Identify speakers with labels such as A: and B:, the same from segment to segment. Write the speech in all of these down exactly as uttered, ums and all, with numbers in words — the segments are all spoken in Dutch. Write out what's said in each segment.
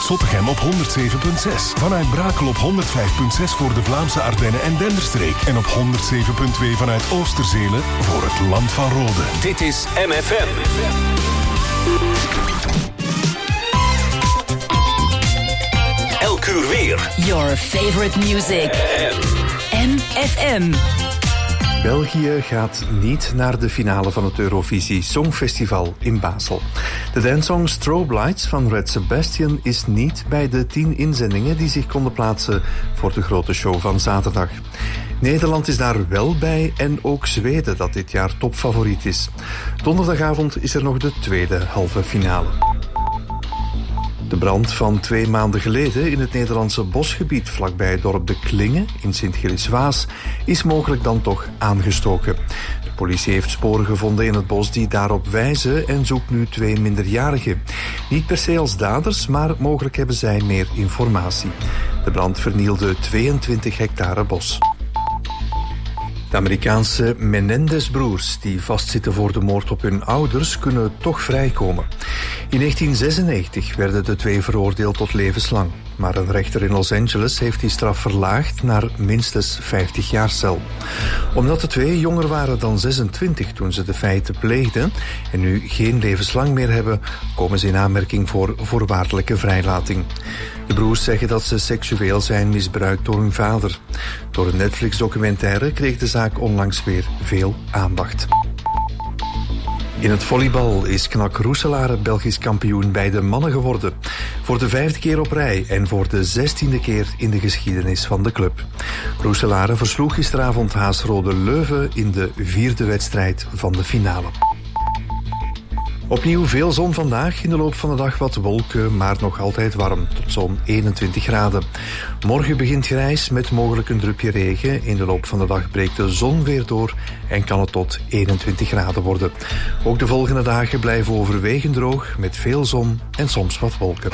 A: Vanuit Zottegem op honderd zeven komma zes. Vanuit Brakel op honderd vijf komma zes voor de Vlaamse Ardennen en Denderstreek. En op honderd zeven komma twee vanuit Oosterzelen voor het Land van Rode.
B: Dit is M F M. Elk uur weer.
C: Your favorite music. M F M.
D: België gaat niet naar de finale van het Eurovisie Songfestival in Basel. De dansong Strobe Lights van Red Sebastian is niet bij de tien inzendingen die zich konden plaatsen voor de grote show van zaterdag. Nederland is daar wel bij en ook Zweden, dat dit jaar topfavoriet is. Donderdagavond is er nog de tweede halve finale. De brand van twee maanden geleden in het Nederlandse bosgebied vlakbij het dorp De Klinge in Sint-Gilles-Waas is mogelijk dan toch aangestoken. De politie heeft sporen gevonden in het bos die daarop wijzen en zoekt nu twee minderjarigen. Niet per se als daders, maar mogelijk hebben zij meer informatie. De brand vernielde tweeëntwintig hectare bos. De Amerikaanse Menendez-broers, die vastzitten voor de moord op hun ouders, kunnen toch vrijkomen. In negentien zesennegentig werden de twee veroordeeld tot levenslang. Maar een rechter in Los Angeles heeft die straf verlaagd naar minstens vijftig jaar cel. Omdat de twee jonger waren dan zesentwintig toen ze de feiten pleegden en nu geen levenslang meer hebben, komen ze in aanmerking voor voorwaardelijke vrijlating. De broers zeggen dat ze seksueel zijn misbruikt door hun vader. Door een Netflix-documentaire kreeg de zaak onlangs weer veel aandacht. In het volleybal is K N A C Roeselare Belgisch kampioen bij de mannen geworden. Voor de vijfde keer op rij en voor de zestiende keer in de geschiedenis van de club. Roeselare versloeg gisteravond Haasrode Leuven in de vierde wedstrijd van de finale. Opnieuw veel zon vandaag, in de loop van de dag wat wolken, maar nog altijd warm, tot zo'n eenentwintig graden. Morgen begint grijs met mogelijk een drupje regen. In de loop van de dag breekt de zon weer door en kan het tot eenentwintig graden worden. Ook de volgende dagen blijven overwegend droog, met veel zon en soms wat wolken.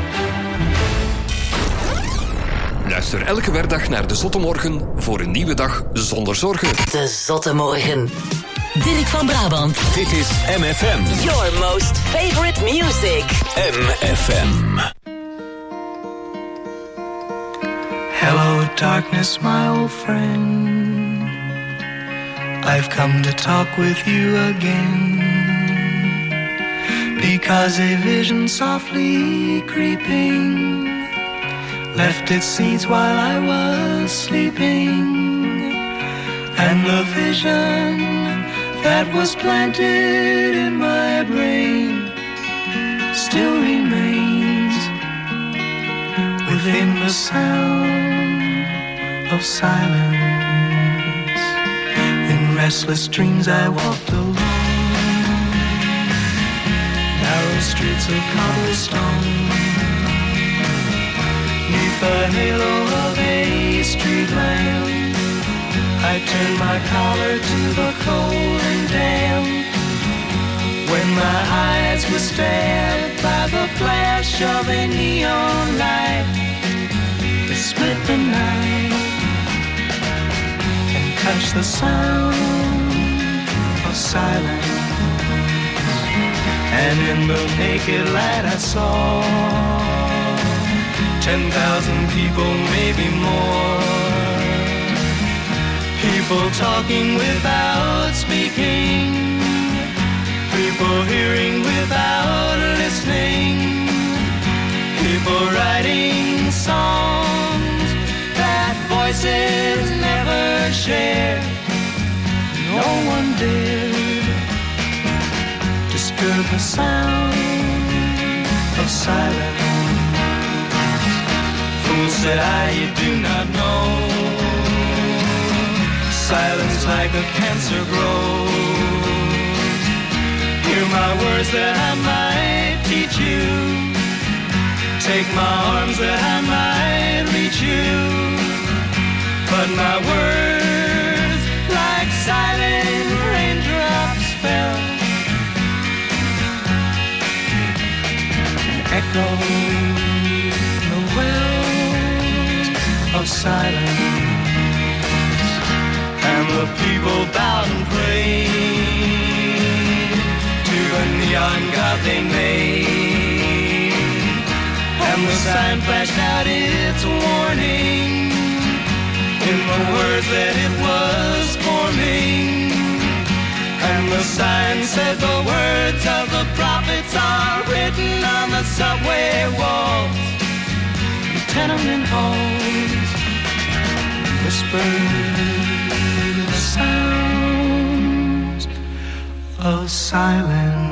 B: Luister elke werkdag naar de Zotte Morgen voor een nieuwe dag zonder zorgen.
C: De Zotte Morgen. Dirk van Brabant.
B: Dit is M F M.
C: Your most favorite music.
B: M F M.
E: Hello darkness, my old friend. I've come to talk with you again. Because a vision softly creeping left its seeds while I was sleeping. And the vision that was planted in my brain still remains within the sound of silence. In restless dreams I walked alone, narrow streets of cobblestone, neath the halo of a street lamp. I turned my collar to the cold and damp when my eyes were stabbed by the flash of a neon light that split the night and touched the sound of silence. And in the naked light I saw ten thousand people, maybe more. People talking without speaking, people hearing without listening, people writing songs that voices never shared. No one dared disturb the sound of silence. Fool, said I, you do not know. Silence like a cancer grows. Hear my words that I might teach you. Take my arms that I might reach you. But my words like silent raindrops fell and echoed the wells of silence. And the people bowed and prayed to the neon god they made. And and the sign flashed out its warning in the words that it was forming. And the sign said the words of the prophets are written on the subway walls, the tenement halls, whispered the sounds of silence.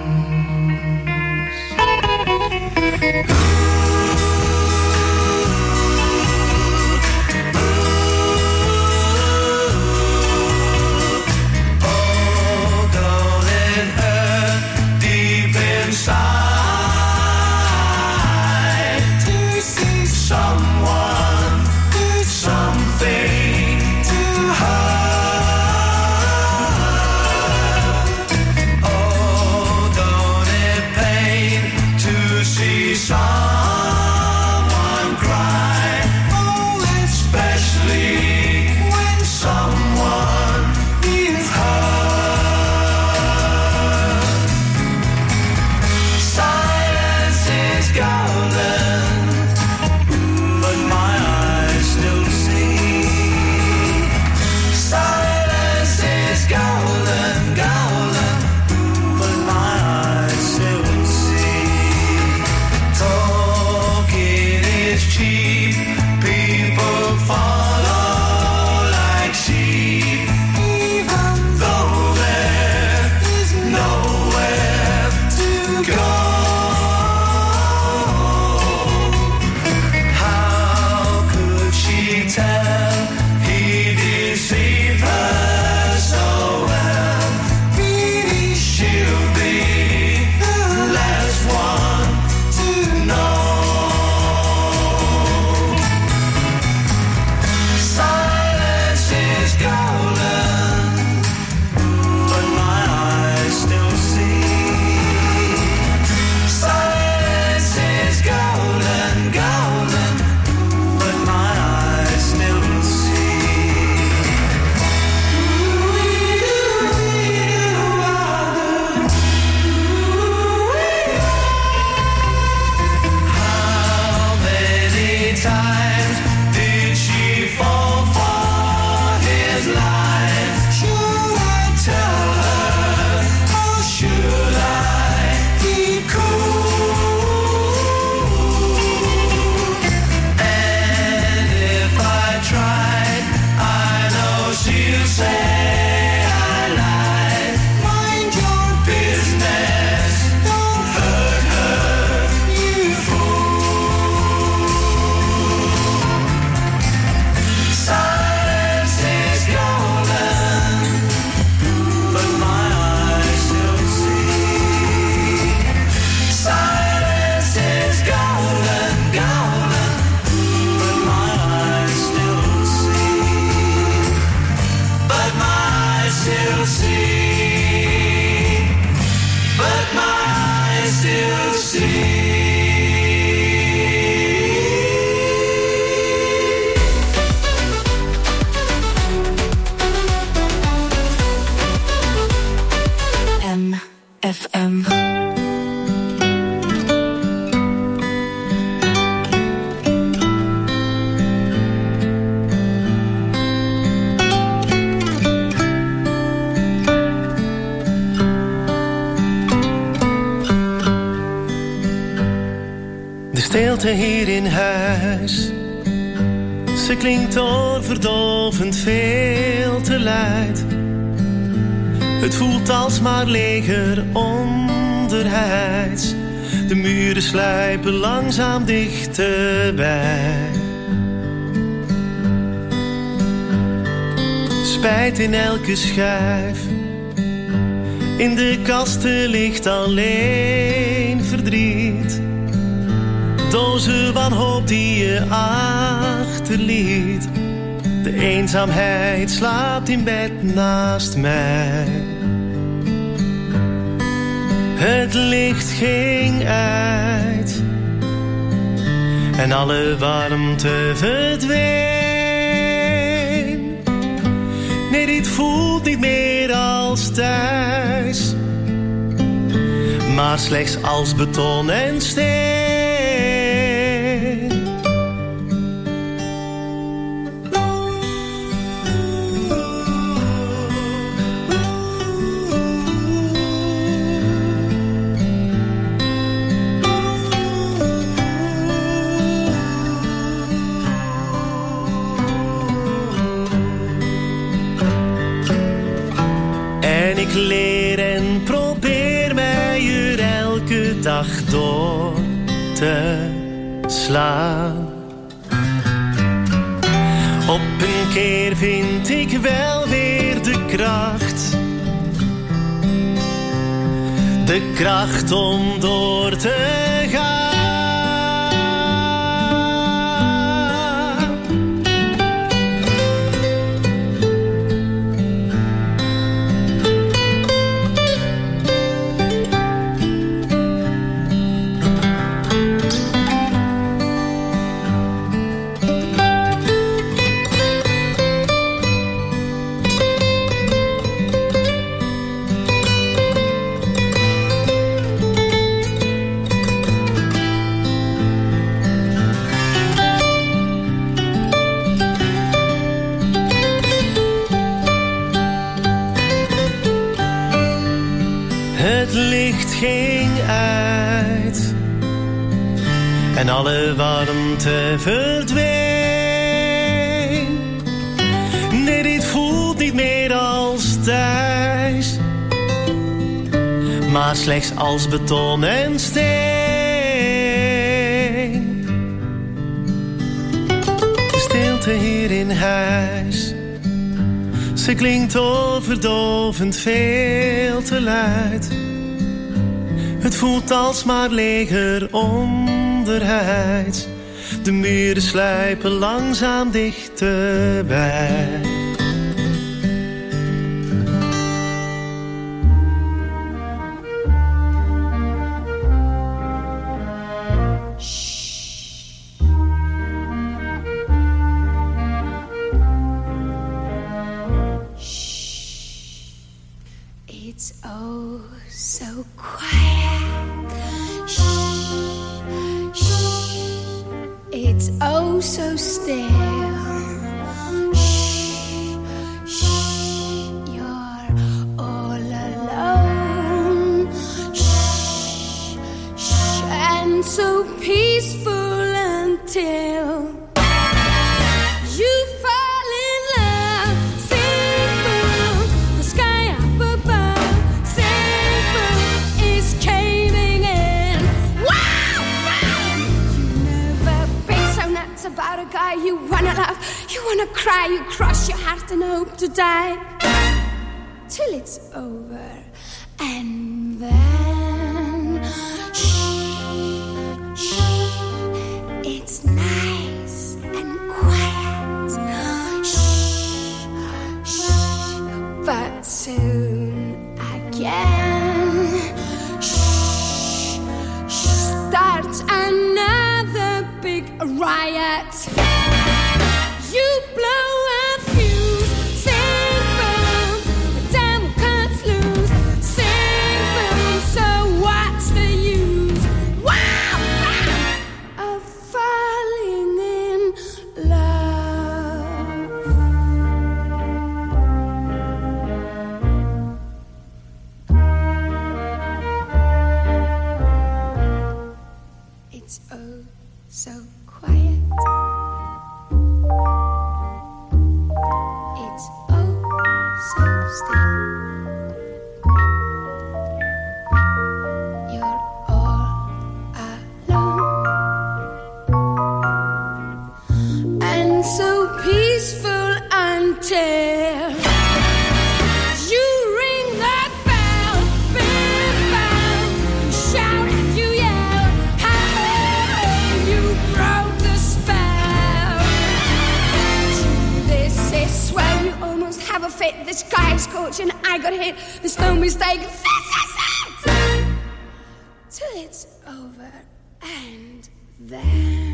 F: Stilte hier in huis, ze klinkt oorverdovend veel te luid. Het voelt alsmaar leger onderhuids. De muren sluipen langzaam dichterbij. Spijt in elke schuif, in de kasten ligt alleen verdriet. Dozen wanhoop die je achterliet. De eenzaamheid slaapt in bed naast mij. Het licht ging uit en alle warmte verdween. Nee, dit voelt niet meer als thuis, maar slechts als beton en steen. leer en probeer mij er elke dag door te slaan. Op een keer vind ik wel weer de kracht. De kracht om door te gaan. Ging uit en alle warmte verdween. Nee, dit voelt niet meer als thuis, maar slechts als beton en steen. De stilte hier in huis, ze klinkt overdovend veel te luid. Het voelt alsmaar leger onderhuid. De muren sluipen langzaam dichterbij.
G: It's oh so quiet. Shh, shh. It's oh so still. Shh, shh. You're all alone. Shh, shh. And so peaceful until you fall in love. Simple, the sky up above. Simple is caving in. Wow, wow. You never been so nuts about a guy you wanna love. You wanna cry, you cross your heart and hope to die till it's over. And then shh, shh. It's nice and quiet. Shh, shh. But soon again, shh, shh. Starts another big riot. You blow a fuse. Sing boom, the devil cuts loose. Sing boom, so what's the use? Wow, wow, of falling in love. It's oh so quiet. It's oh so still. You're all alone. And so peaceful until you ring that bell, big bell. You shout and you yell, hey, you broke the spell. This is swell, you almost have a fit. The sky's scorching, I got hit. There's no mistake. This is it. Till it's over, and then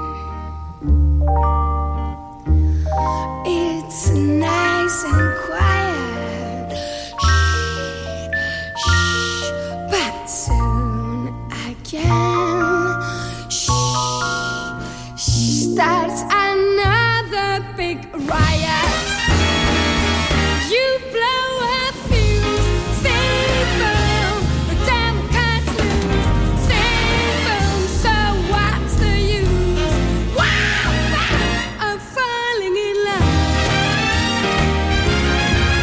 G: it's nice and quiet. Shh, shh. But soon again, shh, shh. Starts another big riot. You blow a fuse. Sing boom, the devil cuts loose. Sing boom, so what's the use? Wow, wow, of falling in love.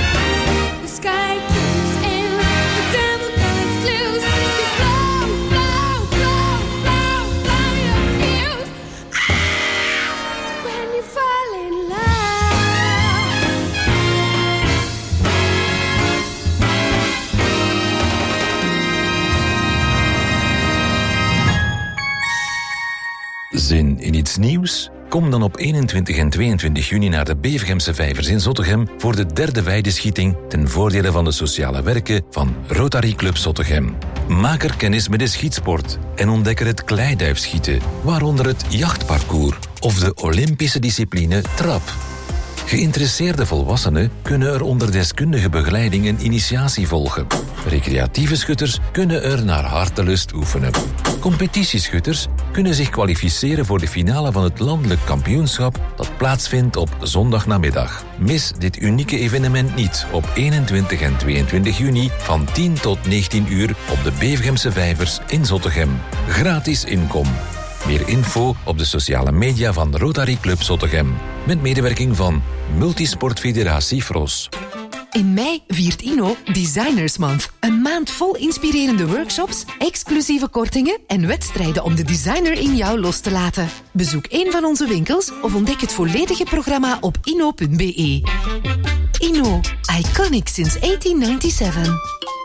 H: Zin in iets nieuws? Kom dan op eenentwintig en tweeëntwintig juni naar de Bevergemse Vijvers in Zottegem voor de derde weideschieting ten voordele van de sociale werken van Rotary Club Zottegem. Maak er kennis met de schietsport en ontdek er het kleiduifschieten, waaronder het jachtparcours of de Olympische discipline trap. Geïnteresseerde volwassenen kunnen er onder deskundige begeleiding een initiatie volgen. Recreatieve schutters kunnen er naar hartelust oefenen. Competitieschutters kunnen zich kwalificeren voor de finale van het landelijk kampioenschap dat plaatsvindt op zondagnamiddag. Mis dit unieke evenement niet op eenentwintig en tweeëntwintig juni van tien tot negentien uur op de Bevergemse Vijvers in Zottegem. Gratis inkom. Meer info op de sociale media van Rotary Club Zottegem. Met medewerking van Multisport Federatie Fros.
I: In mei viert Inno Designers Month. Een maand vol inspirerende workshops, exclusieve kortingen en wedstrijden om de designer in jou los te laten. Bezoek een van onze winkels of ontdek het volledige programma op inno punt be. Inno, iconic since eighteen ninety-seven.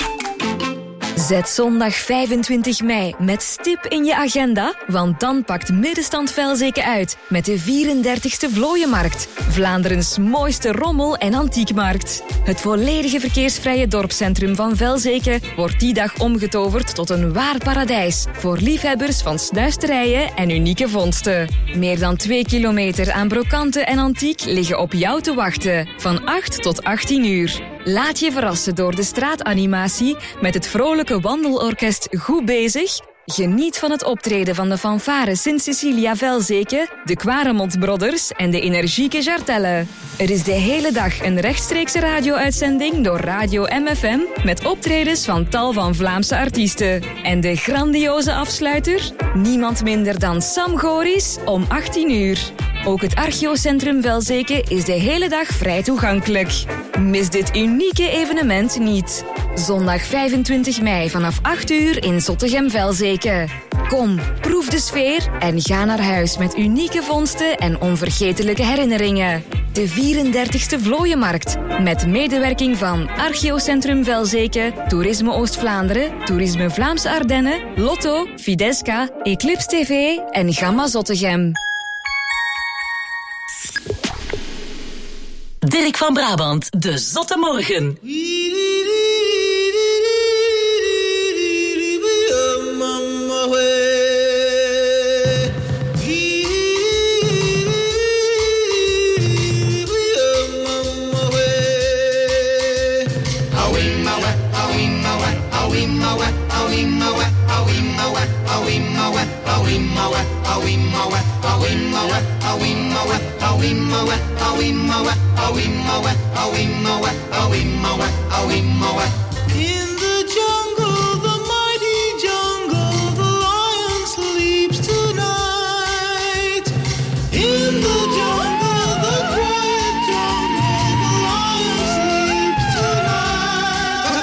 J: Zet zondag vijfentwintig mei met stip in je agenda, want dan pakt Middenstand Velzeke uit met de vierendertigste Vlooienmarkt. Vlaanderens mooiste rommel- en antiekmarkt. Het volledige verkeersvrije dorpscentrum van Velzeke wordt die dag omgetoverd tot een waar paradijs voor liefhebbers van snuisterijen en unieke vondsten. Meer dan twee kilometer aan brokanten en antiek liggen op jou te wachten, van acht tot achttien uur. Laat je verrassen door de straatanimatie met het vrolijke wandelorkest Goed Bezig. Geniet van het optreden van de fanfare Sint-Cecilia Velzeke, de Quaremont Brothers en de energieke Jartelle. Er is de hele dag een rechtstreekse radio-uitzending door Radio M F M met optredens van tal van Vlaamse artiesten. En de grandioze afsluiter? Niemand minder dan Sam Goris om achttien uur. Ook het Archeocentrum Velzeke is de hele dag vrij toegankelijk. Mis dit unieke evenement niet. Zondag vijfentwintig mei vanaf acht uur in Zottegem-Velzeke. Kom, proef de sfeer en ga naar huis met unieke vondsten en onvergetelijke herinneringen. De vierendertigste Vlooienmarkt, met medewerking van Archeocentrum Velzeke, Toerisme Oost-Vlaanderen, Toerisme Vlaamse Ardennen, Lotto, Fidesca, Eclipse T V en Gamma Zottegem.
C: Dirk van Brabant, de Zotte Morgen.
E: In the jungle, the mighty jungle, the lion sleeps tonight. In the jungle, the quiet jungle, the lion sleeps tonight.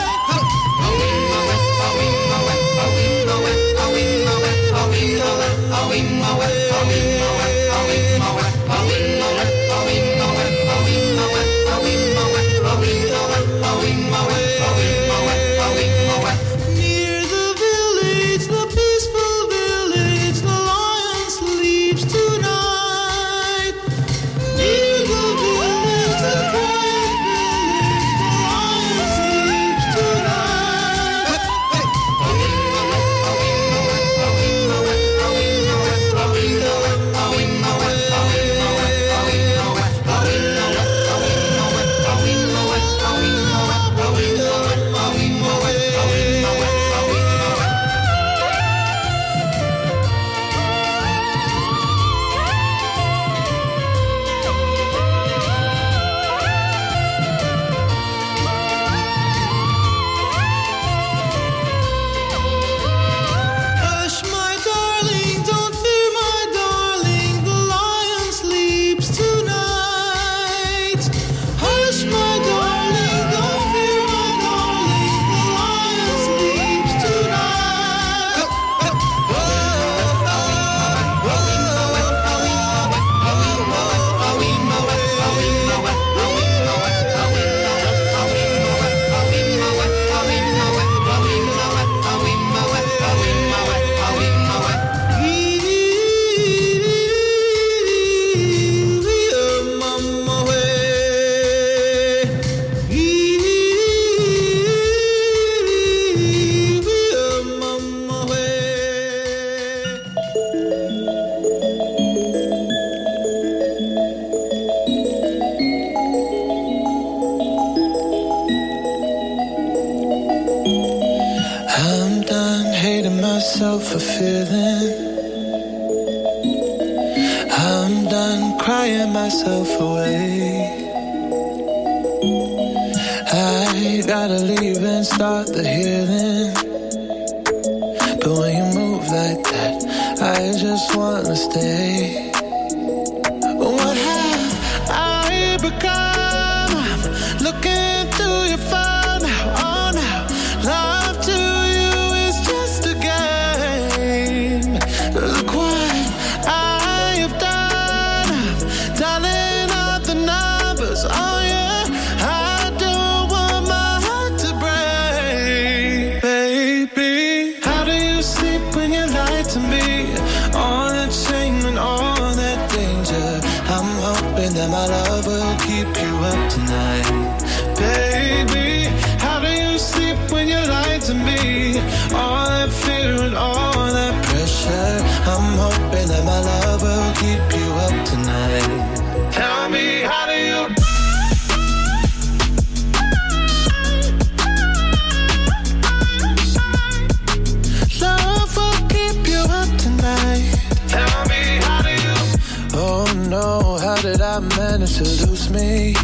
E: self-fulfilling. I'm done crying myself away. I gotta leave and start the healing. But when you move like that, I just wanna stay. What have I become? I'm looking through your phone now, oh now. Love to you is just a game. Look what I have done. I'm dialing up the numbers, oh yeah. I don't want my heart to break. Baby, how do you sleep when you lie to me? All that shame and all that danger. I'm hoping that my love will keep you up tonight. Baby, how do you sleep when you lie to me? All that fear and all that pressure. I'm hoping that my love will keep you up tonight. Tell me, how do you... Love will keep you up tonight. Tell me, how do you... Oh no, how did I manage to lose me?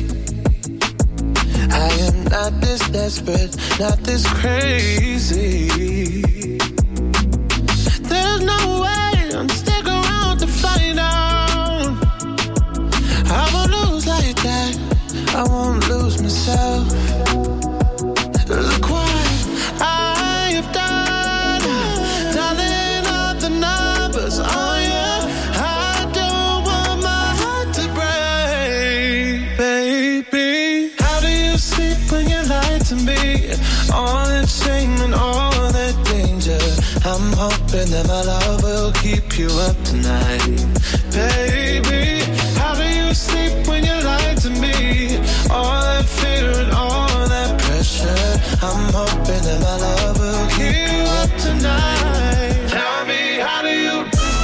E: I am not this desperate, not this crazy. There's no way I'm stick around to find out. I won't lose like that, I won't lose myself. Look what I have done, dialing up the numbers, oh yeah. I don't want my heart to break, baby. How do you sleep when you lie to me? All that shame and all that danger. I'm hoping that my love will keep you up tonight, baby. How do you sleep when you lie to me? All that fear and all that pressure. I'm hoping that my love will keep you up tonight. Tell me, how do you...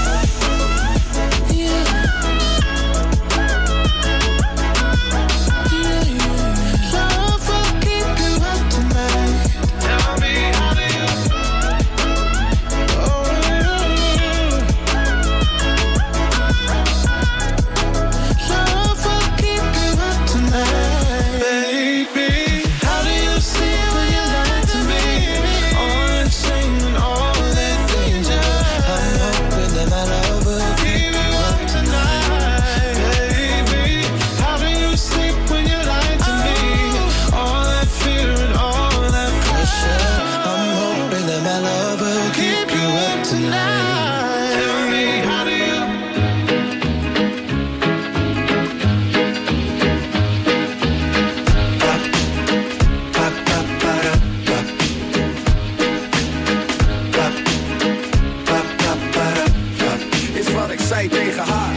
E: Yeah. Yeah, yeah. Love will keep you up tonight. Tell me, how do you... Oh, yeah. Love will keep you up tonight, baby. How do you sleep when you lie to me? All that shame and all that danger. I'm hoping that my love will keep you up tonight, baby. How do you sleep when you lie to me? All that fear and all that pressure. I'm hoping that my love will keep you up tonight. Tell me, how do you...
K: Is wat ik zei tegen haar.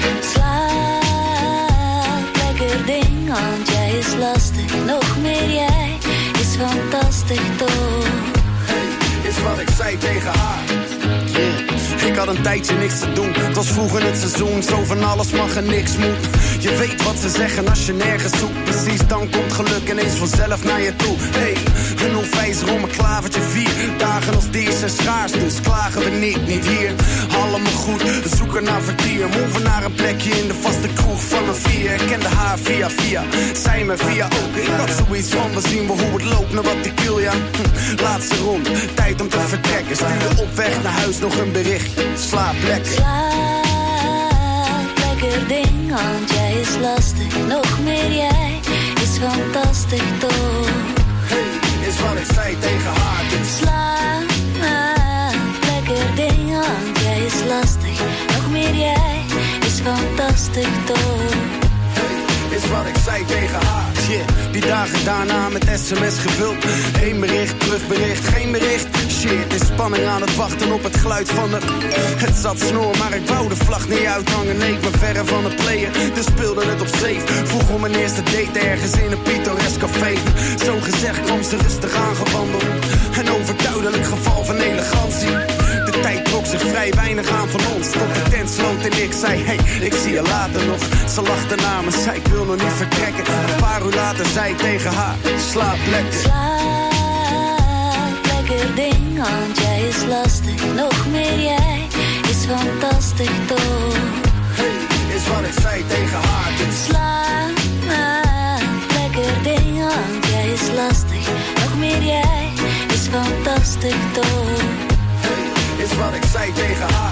L: Slaap, lekker ding, want jij is lastig. Nog meer jij is fantastisch toch.
K: Hey, is wat ik zei tegen haar. Yeah. Ik had een tijdje niks te doen. Het was vroeger het seizoen, zo van alles mag en niks moet. Je weet wat ze zeggen als je nergens zoekt. Precies, dan komt geluk ineens vanzelf naar je toe. Hey, een onwijzer om een klavertje vier. Dagen als deze zijn schaars, dus klagen we niet, niet hier. Allemaal goed, we zoeken naar vertier. Moven naar een plekje in de vaste kroeg van een vier. Ik kende haar via via, zij me via ook. Ik had zoiets van, we zien we hoe het loopt, naar wat ik wil, ja. Hm, laatste rond, tijd om te vertrekken. Stuurde op weg naar huis nog een berichtje. Slaap lekker.
L: Slaap, lekker ding, want jij is lastig. Nog meer jij is fantastisch toch.
K: Hey, is wat ik zei tegen haar. Dus.
L: Slaap, lekker ding, want jij is lastig. Nog meer jij is fantastisch toch.
K: Hey, is wat ik zei tegen haar. Yeah, die dagen daarna met sms gevuld. Eén bericht, terugbericht, geen bericht. Shit, is spanning aan het wachten op het geluid van de... Het zat snor, maar ik wou de vlag niet uithangen. Nee, ik ben verre van het playen, dus speelde het op safe. Vroeg om mijn eerste date ergens in een pittoresk café. Zo gezegd kwam ze rustig aangewandeld. Een overduidelijk geval van elegantie. De tijd trok zich vrij weinig aan van ons. Tot de tent sloot en ik zei, hey, ik zie je later nog. Ze lachte na me, zei ik wil nog niet vertrekken. Een paar uur later zei ik tegen haar, slaap lekker.
L: Slaap lekker ding, want jij is lastig. Nog meer jij is fantastisch toch.
K: Hey, is wat ik zei tegen haar. Dus
L: sla aan, lekker ding, want jij is lastig. Nog meer jij is fantastisch toch.
K: Hey, is wat ik zei tegen haar.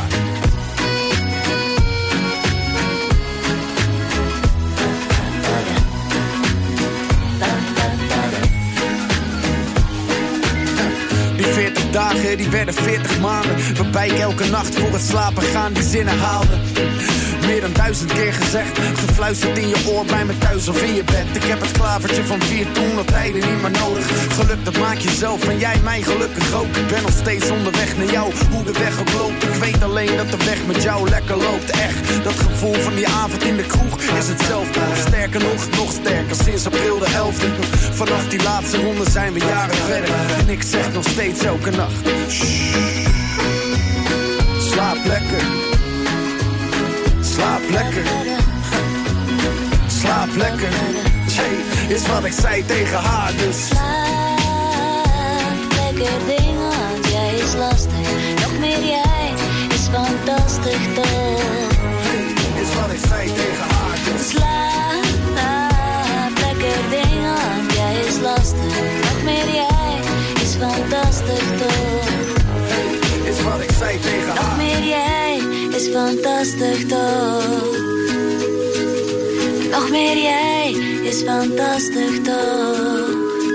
K: veertig dagen, die werden veertig maanden. Waarbij ik elke nacht voor het slapen gaan die zinnen haalde. Meer dan duizend keer gezegd, gefluisterd in je oor bij me thuis of in je bed. Ik heb het klavertje van vier toen op tijden niet meer nodig. Geluk dat maak je zelf en jij mij gelukkig ook. Ik ben nog steeds onderweg naar jou, hoe de weg ook loopt. Ik weet alleen dat de weg met jou lekker loopt. Echt, dat gevoel van die avond in de kroeg is hetzelfde. Sterker nog, nog sterker, sinds april de elfde. Vanaf die laatste ronde zijn we jaren verder. En ik zeg nog steeds elke nacht, shh, slaap lekker. Slaap lekker, slaap lekker. Hey, is wat ik zei tegen haar dus.
L: Slaap lekker ding, want jij is lastig. Nog meer jij is fantastisch toch.
K: Hey, is wat ik zei tegen haar dus.
L: Slaap lekker ding, want jij is lastig. Nog meer jij is fantastisch toch.
K: Hey, is wat ik zei tegen haar.
L: Nog meer jij is fantastisch toch. Nog meer jij is fantastisch toch.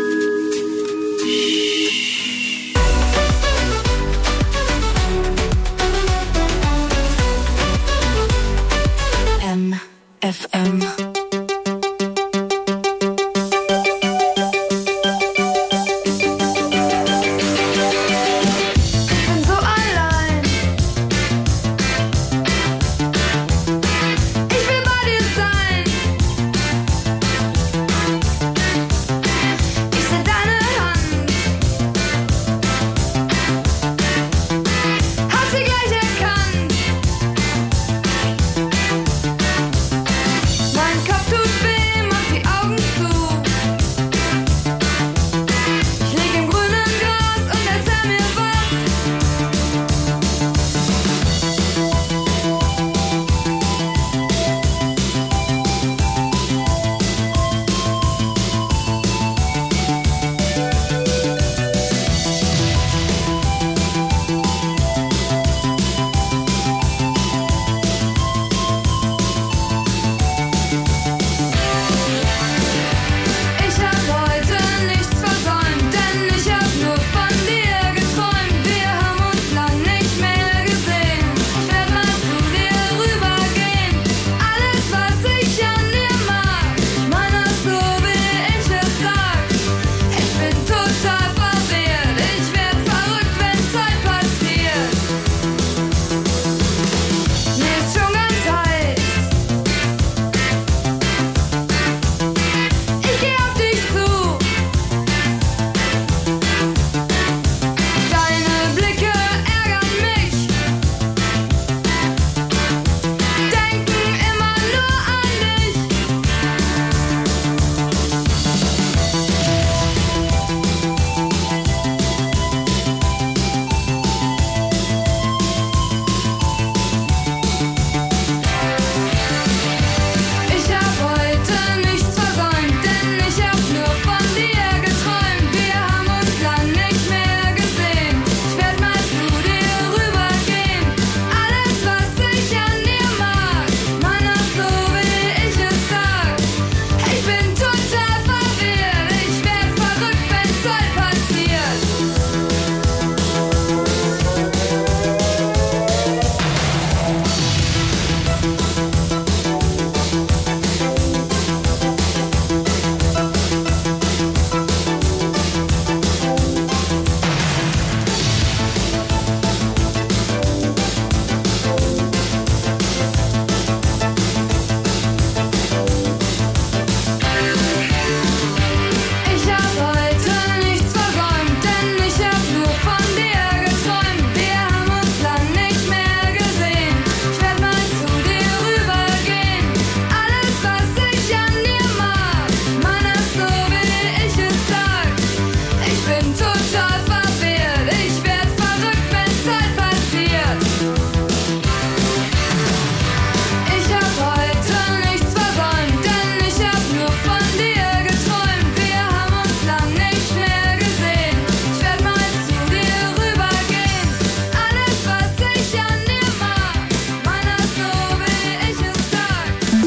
L: M F M.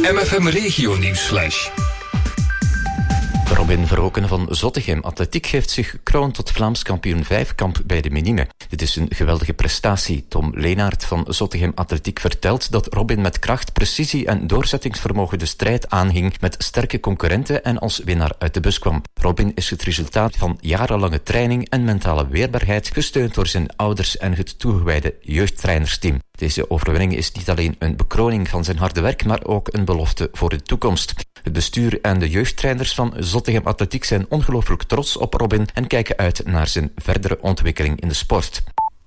B: M F M Regio Nieuwsflash.
M: Robin Verhoeken van Zottegem Atletiek heeft zich gekroond tot Vlaams kampioen vijfkamp bij de Minime. Dit is een geweldige prestatie. Tom Leenaert van Zottegem Atletiek vertelt dat Robin met kracht, precisie en doorzettingsvermogen de strijd aanging met sterke concurrenten en als winnaar uit de bus kwam. Robin is het resultaat van jarenlange training en mentale weerbaarheid, gesteund door zijn ouders en het toegewijde jeugdtrainersteam. Deze overwinning is niet alleen een bekroning van zijn harde werk, maar ook een belofte voor de toekomst. Het bestuur en de jeugdtrainers van Zottegem Atletiek zijn ongelooflijk trots op Robin en kijken uit naar zijn verdere ontwikkeling in de sport.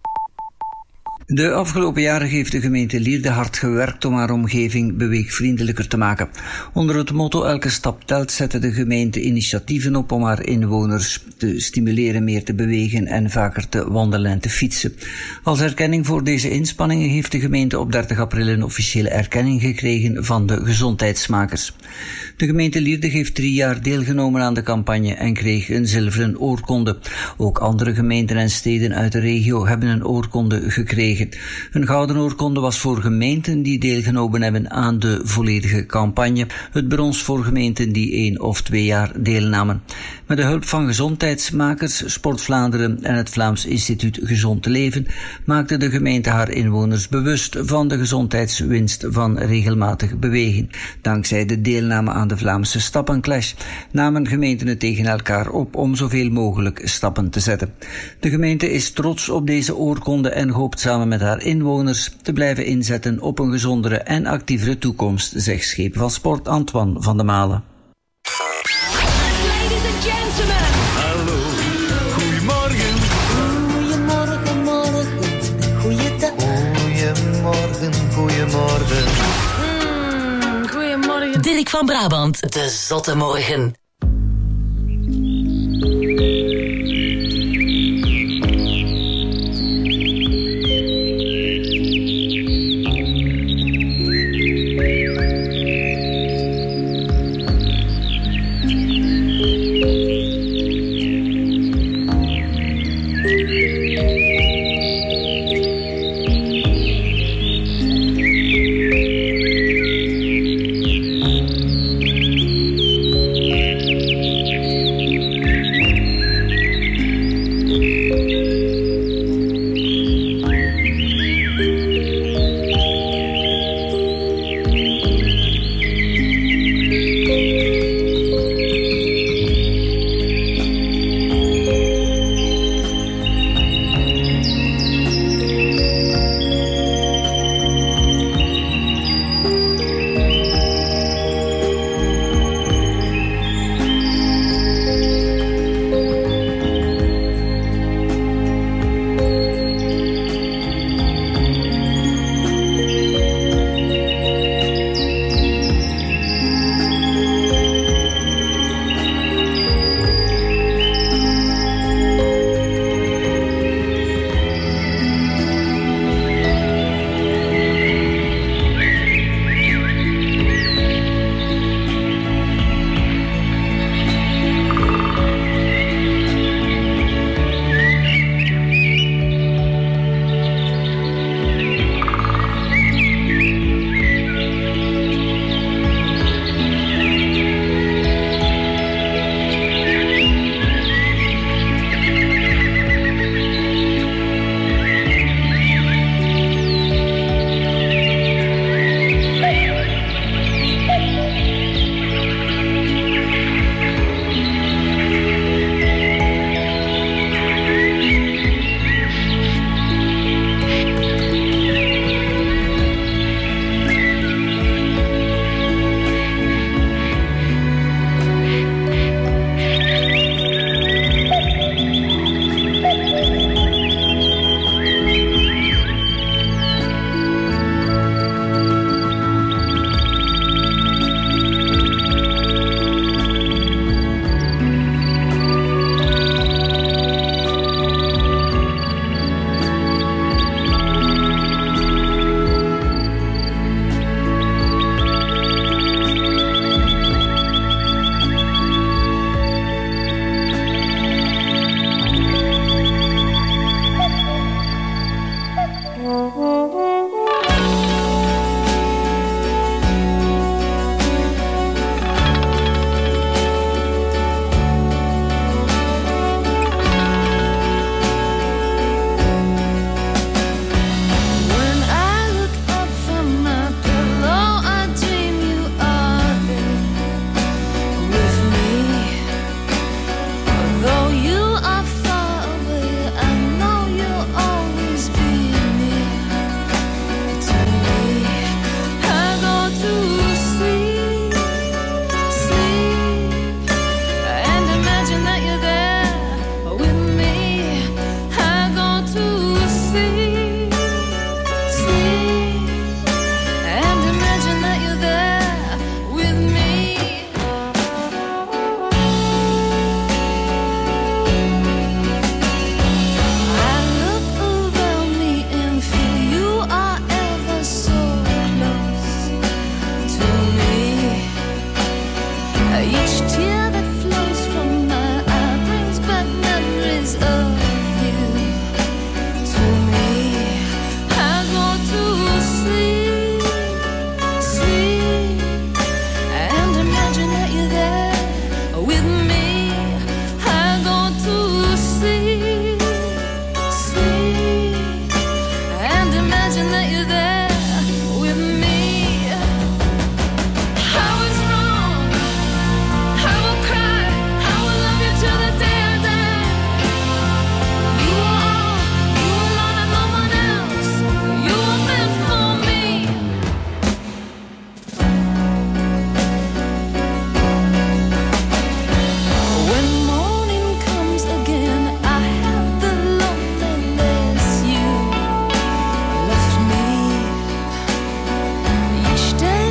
N: De afgelopen jaren heeft de gemeente Lierde hard gewerkt om haar omgeving beweegvriendelijker te maken. Onder het motto Elke stap telt zette de gemeente initiatieven op om haar inwoners te stimuleren meer te bewegen en vaker te wandelen en te fietsen. Als erkenning voor deze inspanningen heeft de gemeente op dertig april een officiële erkenning gekregen van de gezondheidsmakers. De gemeente Lierde heeft drie jaar deelgenomen aan de campagne en kreeg een zilveren oorkonde. Ook andere gemeenten en steden uit de regio hebben een oorkonde gekregen. Een gouden oorkonde was voor gemeenten die deelgenomen hebben aan de volledige campagne. Het brons voor gemeenten die één of twee jaar deelnamen. Met de hulp van gezondheidsmakers, Sport Vlaanderen en het Vlaams Instituut Gezond Leven maakte de gemeente haar inwoners bewust van de gezondheidswinst van regelmatig bewegen. Dankzij de deelname aan de Vlaamse Stappenclash namen gemeenten het tegen elkaar op om zoveel mogelijk stappen te zetten. De gemeente is trots op deze oorkonde en hoopt samen met haar inwoners te blijven inzetten op een gezondere en actievere toekomst, zegt Scheep van Sport Antoine van de Malen.
E: Ladies and gentlemen.
F: Hallo, goedemorgen.
E: Goedemorgen, morgen. Goeiedag.
F: Goedemorgen, goedemorgen.
C: Mm, goedemorgen. Dirk van Brabant, de Zotte Morgen.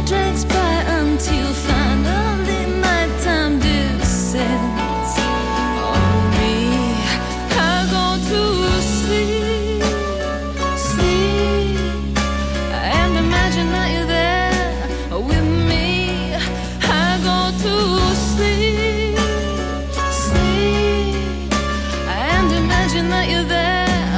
L: drinks by until finally nighttime descends on me. I go to sleep, sleep, and imagine that you're there with me. I go to sleep, sleep, and imagine that you're there.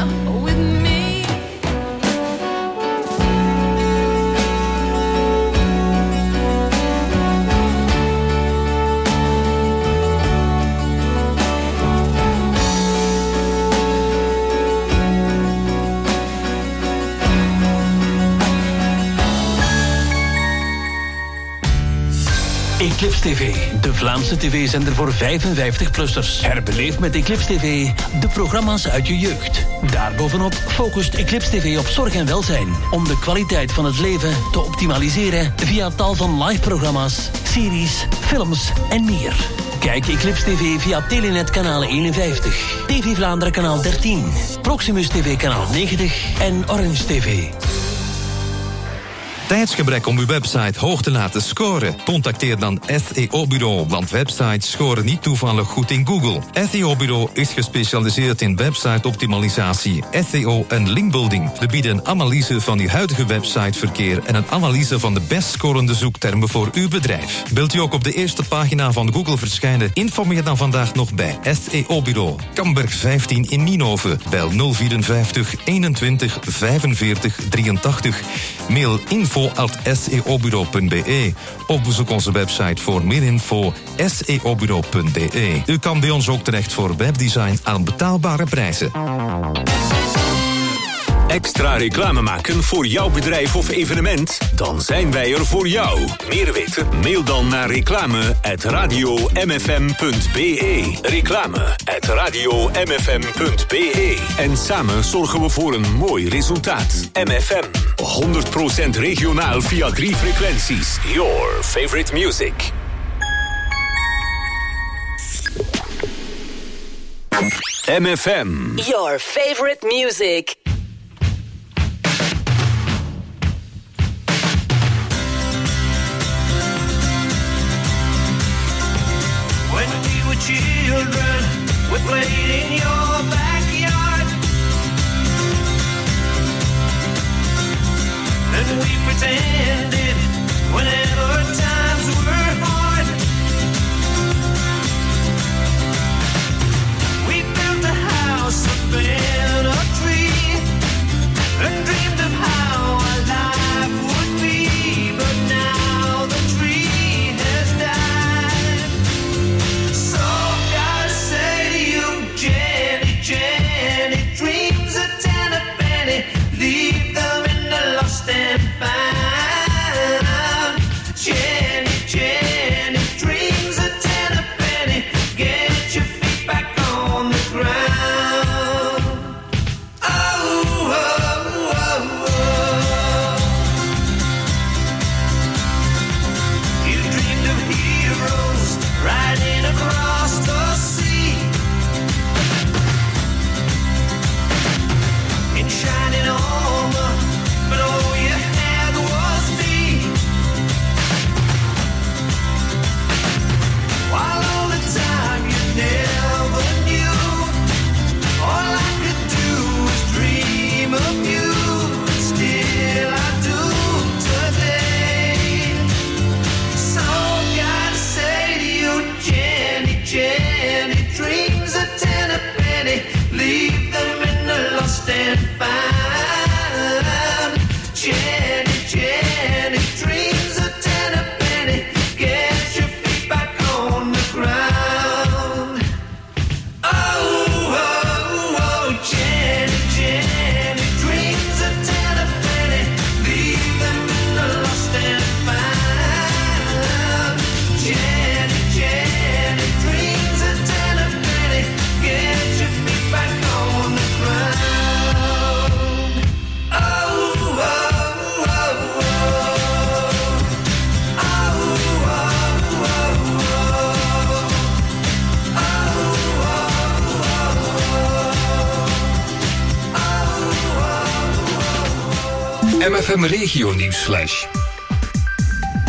O: Eclipse T V, de Vlaamse tv-zender voor vijfenvijftig-plussers. Herbeleef met Eclipse T V de programma's uit je jeugd. Daarbovenop focust Eclipse T V op zorg en welzijn, om de kwaliteit van het leven te optimaliseren via tal van live-programma's, series, films en meer. Kijk Eclipse T V via Telenet kanaal eenenvijftig, T V Vlaanderen kanaal dertien, Proximus T V kanaal negentig en Orange T V.
P: Tijdsgebrek om uw website hoog te laten scoren? Contacteer dan S E O-bureau, want websites scoren niet toevallig goed in Google. S E O-bureau is gespecialiseerd in website-optimalisatie, S E O en linkbuilding. We bieden een analyse van uw huidige websiteverkeer en een analyse van de best scorende zoektermen voor uw bedrijf. Wilt u ook op de eerste pagina van Google verschijnen? Informeer dan vandaag nog bij S E O-bureau. Kamberg vijftien in Nienhoven. Bel nul vierenvijftig eenentwintig vijfenveertig drieëntachtig. Mail info at s e o bureau punt b e of bezoek onze website voor meer info s e o bureau punt b e. U kan bij ons ook terecht voor webdesign aan betaalbare prijzen.
Q: Extra reclame maken voor jouw bedrijf of evenement? Dan zijn wij er voor jou. Meer weten? Mail dan naar reclame at radio m f m punt b e. Reclame at radio m f m punt b e. En samen zorgen we voor een mooi resultaat. M F M, honderd procent regionaal via drie frequenties. Your favorite music. M F M.
C: Your favorite music.
E: Children, we played in your backyard, and we pretended whenever times were hard. We built a house up in a tree and dreamed of how our life would be, but now the tree has died. So Jenny, Jenny, dreams a ten a penny, leave them in the lost and found. Jenny, Jenny, dreams a ten a penny, get your feet back on the ground. Oh, oh, oh, oh. You dreamed of heroes riding across the sea, shining armor, but all you had was me. While all the time you never knew, all I could do was dream of you. Still I do today. So gotta say to you, Jenny, Jenny, dreams a ten a penny, leave them in the lost and found. Jenny, Jenny, dreams a ten a penny, get your feet back on the ground. Oh, oh, oh, Jenny, Jenny, dreams a ten a penny, leave them in the lost and found. Jenny, Jenny, dreams a ten a penny, get your feet back on the ground. Oh, oh, oh, oh. Oh, oh, oh,
B: oh. M F M Regio Nieuwsflash.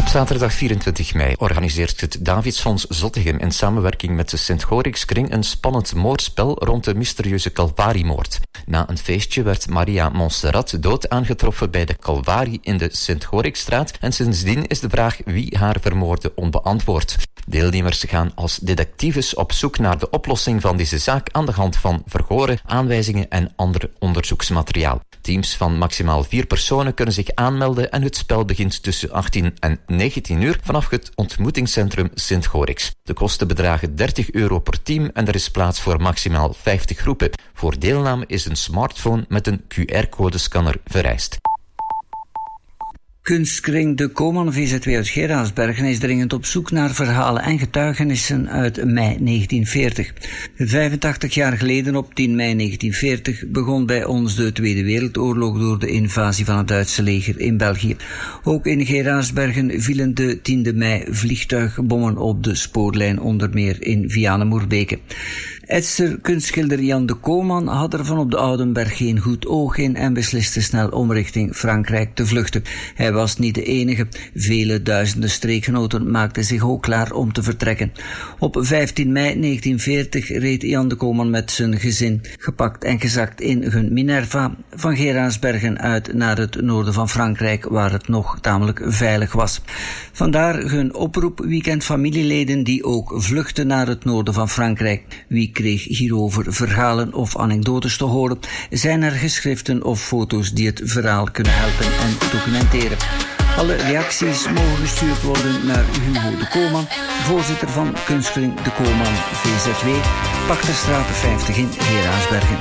M: Op zaterdag vierentwintig mei organiseert het Davidsfonds Zottegem in samenwerking met de Sint-Gorikskring een spannend moordspel rond de mysterieuze Calvariemoord. Na een feestje werd Maria Montserrat dood aangetroffen bij de Calvarie in de Sint-Gorikstraat en sindsdien is de vraag wie haar vermoordde onbeantwoord. Deelnemers gaan als detectives op zoek naar de oplossing van deze zaak aan de hand van verhoren, aanwijzingen en ander onderzoeksmateriaal. Teams van maximaal vier personen kunnen zich aanmelden en het spel begint tussen achttien en negentien uur vanaf het ontmoetingscentrum Sint-Goriks. De kosten bedragen dertig euro per team en er is plaats voor maximaal vijftig groepen. Voor deelname is een smartphone met een Q R-codescanner vereist.
N: Kunstkring De Koman V Z W uit Geraardsbergen is dringend op zoek naar verhalen en getuigenissen uit mei negentien veertig. vijfentachtig jaar geleden, op tien mei negentien veertig, begon bij ons de Tweede Wereldoorlog door de invasie van het Duitse leger in België. Ook in Geraardsbergen vielen de tiende mei vliegtuigbommen op de spoorlijn, onder meer in Vianen-Moerbeke. Etster kunstschilder Jan de Koman had er van op de Oudenberg geen goed oog in en besliste snel om richting Frankrijk te vluchten. Hij was niet de enige. Vele duizenden streekgenoten maakten zich ook klaar om te vertrekken. Op vijftien mei negentien veertig reed Jan de Koman met zijn gezin, gepakt en gezakt in hun Minerva, van Geraardsbergen uit naar het noorden van Frankrijk, waar het nog tamelijk veilig was. Vandaar hun oproep: weekend familieleden die ook vluchten naar het noorden van Frankrijk. Wie kreeg hierover verhalen of anekdotes te horen? Zijn er geschriften of foto's die het verhaal kunnen helpen en documenteren? Alle reacties mogen gestuurd worden naar Hugo de Koman, voorzitter van Kunstkring De Koman V Z W, Pachterstraat vijftig in Geraardsbergen.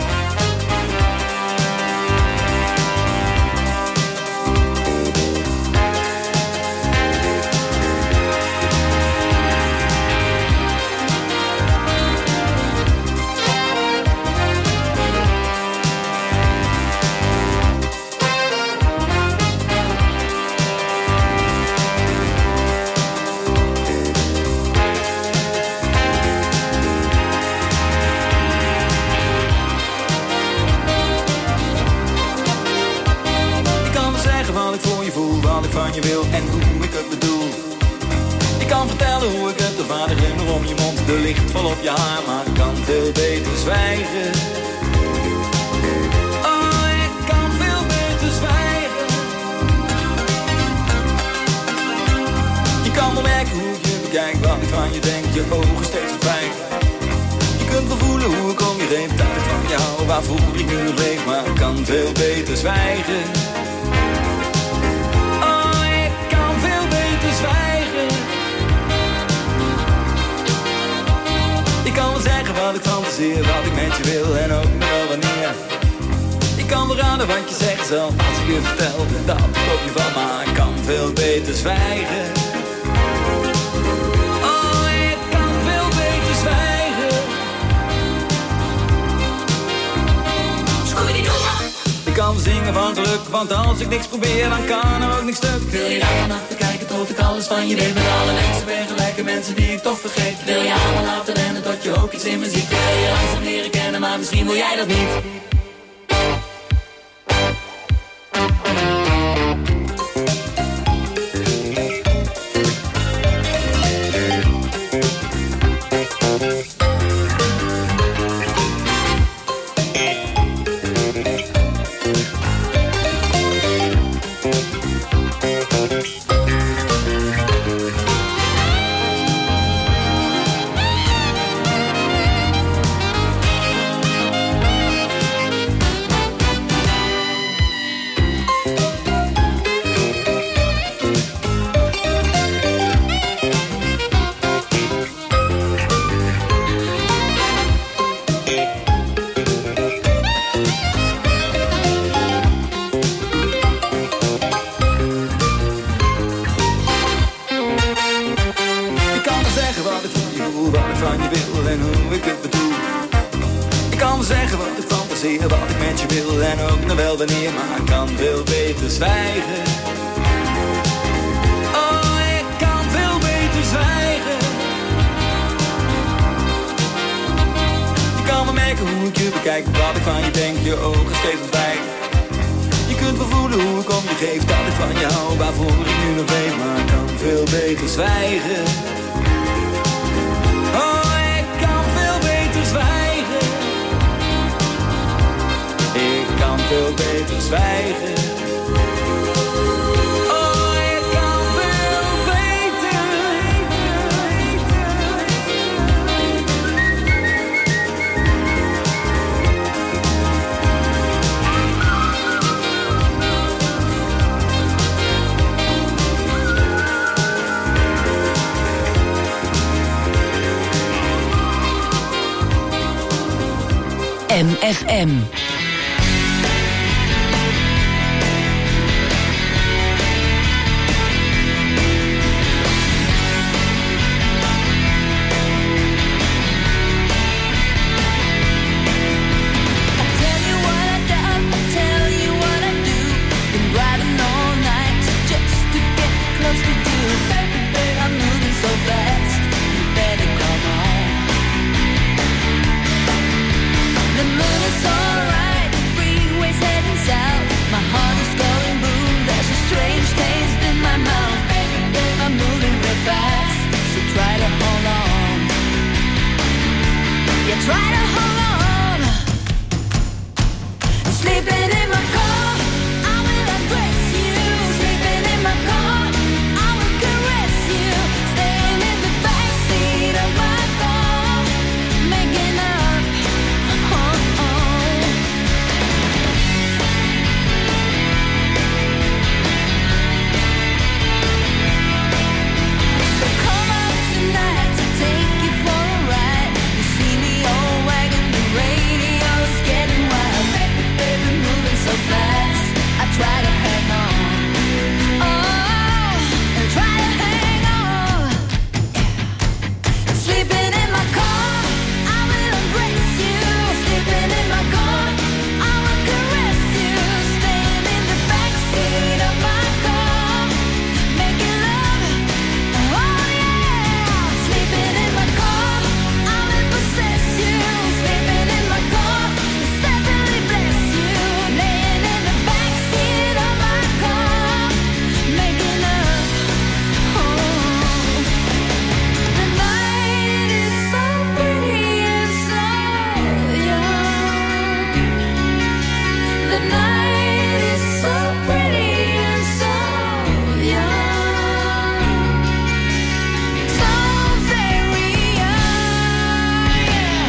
R: Van je wil en hoe ik het bedoel. Ik kan vertellen hoe ik het ervaar om je mond, de licht vol op je haar, maar ik kan veel beter zwijgen. Oh, ik kan veel beter zwijgen. Je kan wel merken hoe ik je bekijk, wat ik van je denk, je ogen steeds verdwijnen. Je kunt wel voelen hoe ik om je heen, dat ik van jou, waarvoor ik nu leef, maar ik kan veel beter zwijgen. Ik kan wel zeggen wat ik fantaseer, wat ik met je wil en ook nog wel wanneer. Ik kan wel raden wat je zegt zelf als ik je vertel dat ik op je van, maar ik kan veel beter zwijgen. Oh, ik kan veel beter zwijgen. Ik kan wel zingen van geluk, want als ik niks probeer dan kan er ook niks stuk. Wil je daar vannacht bekijken tot ik alles van je weet, met alle mensen ben gelijke mensen die ik toch vergeet. Wil je allemaal laten rennen tot je ook iets in me ziet. Wil je langzaam leren kennen, maar misschien wil jij dat niet. kunt wel voelen hoe ik om je geef. Dat ik van je hou, waarvoor ik nu nog weet. Maar ik kan veel beter zwijgen. Oh, ik kan veel beter zwijgen. Ik kan veel beter zwijgen.
C: M F M.
E: Try to hold on. Sleeping in my car, I will embrace you. Sleeping in my car, I will caress you. Staying in the backseat of my car, making up. Oh, oh. So come up tonight to take you for a ride. You see me all wagging, the radio's getting wild. Baby, baby, moving so fast, I try to hang on. Oh, and try to hang on. Sleeping in my car, I will embrace you. Sleeping in my car, I will caress you. Staying in the backseat of my car, making love. Oh yeah. Sleeping in my car, I will possess you. Sleeping in my car, certainly bless you. Laying in the backseat of my car, making love. Oh, the night is so pretty and so young. The night is so pretty and so young. So very young, yeah.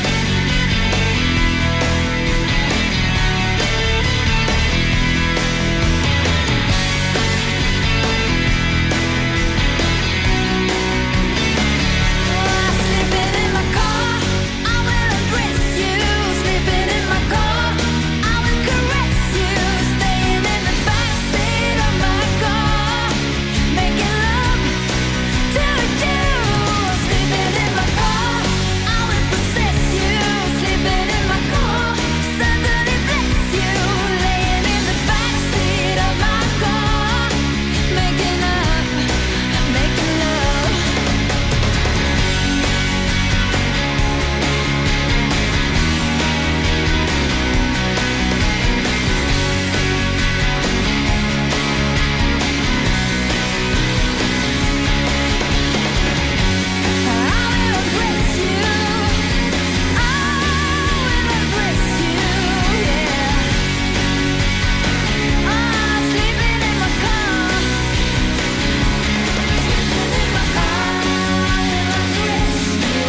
E: Sleeping in my car, I will embrace you. Sleeping in my car, I will caress you. Staying in the backseat of my car, making love to you. Sleeping in my car, I will possess you. Sleeping in my car, certainly bless you. Laying in the backseat of my car, making up, making love. I will embrace you. I will embrace you, yeah. Ah, sleeping in my car. Sleeping in my car, I will embrace you.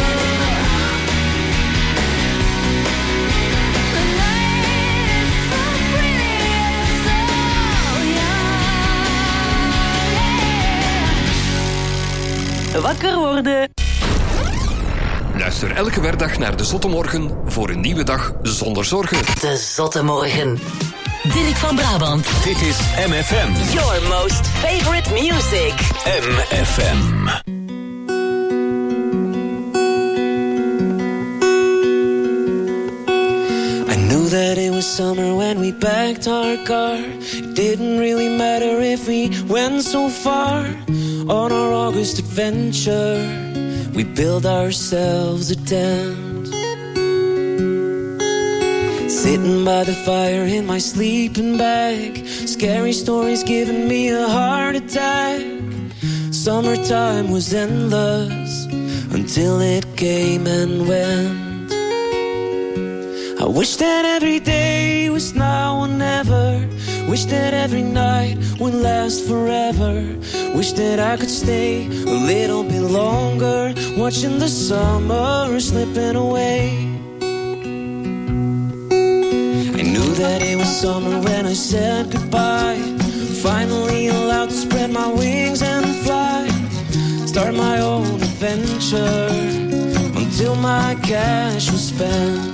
E: The night is so pretty and so young, yeah.
C: Wakker worden.
B: Luister elke werkdag naar de Zotte Morgen voor een nieuwe dag zonder zorgen.
C: De Zotte Morgen. Dirk van Brabant.
Q: Dit is M F M.
C: Your most favorite music.
Q: M F M.
E: I knew that it was summer when we backed our car. It didn't really matter if we went so far. On our August adventure, we built ourselves a tent. Sitting by the fire in my sleeping bag, scary stories giving me a heart attack. Summertime was endless until it came and went. I wish that every day was now or never. Wish that every night would last forever. Wish that I could stay a little bit longer, watching the summer slipping away. I knew that it was summer when I said goodbye. Finally allowed to spread my wings and fly. Start my own adventure until my cash was spent.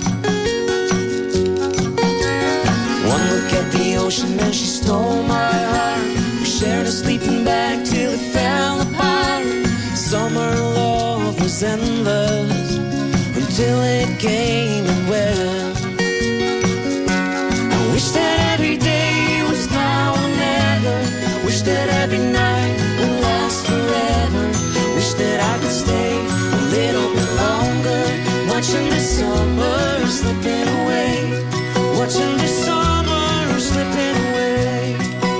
E: One look at the ocean and she stole my heart. We shared a sleeping bag till it fell apart. Summer love was endless until it came and went. I wish that every day was now or never. Wish that every night would last forever. Wish that I could stay a little bit longer, watching the summer slipping away. Watching the summer slipping away.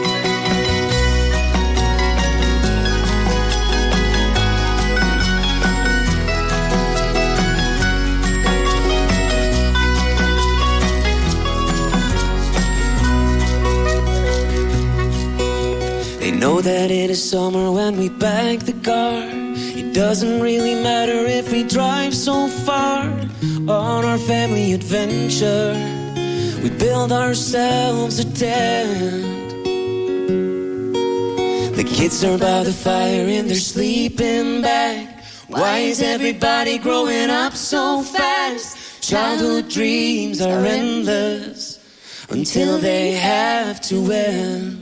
E: They know that it is summer when we pack the car. It doesn't really matter if we drive so far on our family adventure. We build ourselves a tent. The kids are by the fire in their sleeping bag. Why is everybody growing up so fast? Childhood dreams are endless until they have to end.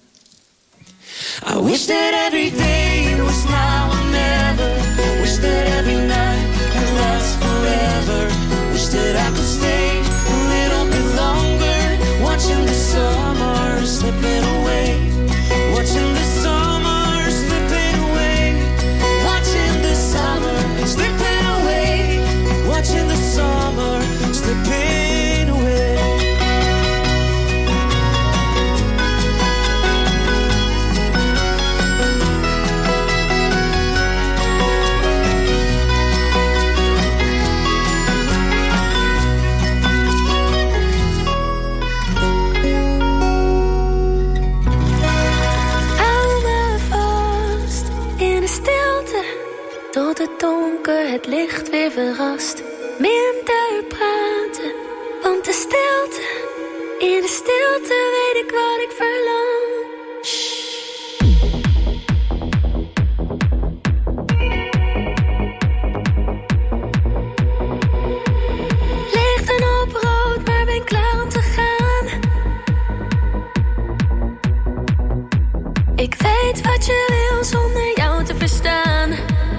E: I wish that every day was now or never. Wish that every night would last forever. Wish that I could stay a little bit longer, watching the summer slipping away. Watching the summer slipping away. Watching the summer slipping away. Watching the summer slipping away.
L: Tot het donker het licht weer verrast. Minder praten, want de stilte. In de stilte weet ik wat ik verlang. Lichten op rood, maar ben klaar om te gaan. Ik weet wat je wil zonder jou te verstaan.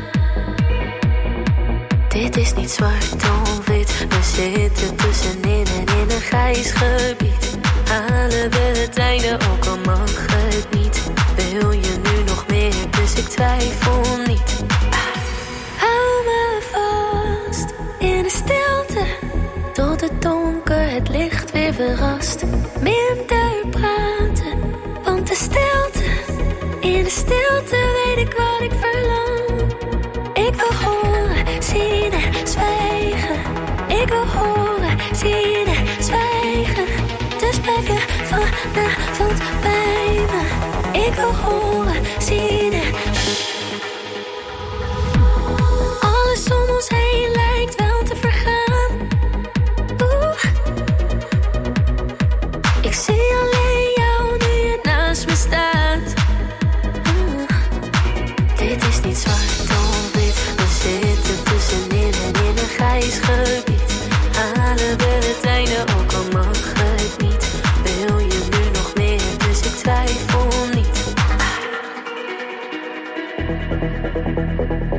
L: Dit is niet zwart of wit, we zitten tussenin en in een grijs gebied. Halen we het einde, ook al mag het niet. Wil je nu nog meer, dus ik twijfel niet. Hou me vast in de stilte, tot het donker het licht weer verrast. Minder praten, want de stilte, in de stilte weet ik wat ik verlang. Ik wil horen, zien en zwijgen. Ik wil horen, zien en zwijgen. Dus blijf je vanavond bij me. Ik wil horen, zien en... Alles om ons heen lijkt wel te vergaan. Oeh. Ik zie alleen jou nu je naast me staat. Oeh. Dit is niet zwart. Zitten tussenin en in een grijs gebied. Halen we het einde, ook al mag het niet. Wil je nu nog meer, dus ik twijfel niet.